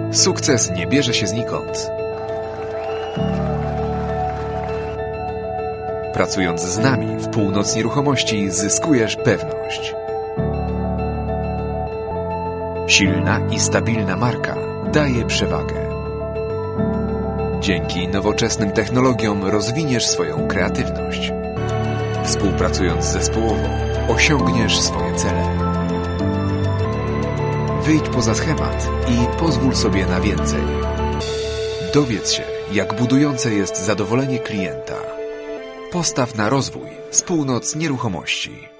Sukces nie bierze się znikąd. Pracując z nami w Północ Nieruchomości zyskujesz pewność. Silna i stabilna marka daje przewagę. Dzięki nowoczesnym technologiom rozwiniesz swoją kreatywność. Współpracując zespołowo, osiągniesz swoje cele. Wyjdź poza schemat i pozwól sobie na więcej. Dowiedz się, jak budujące jest zadowolenie klienta. Postaw na rozwój z Północ Nieruchomości.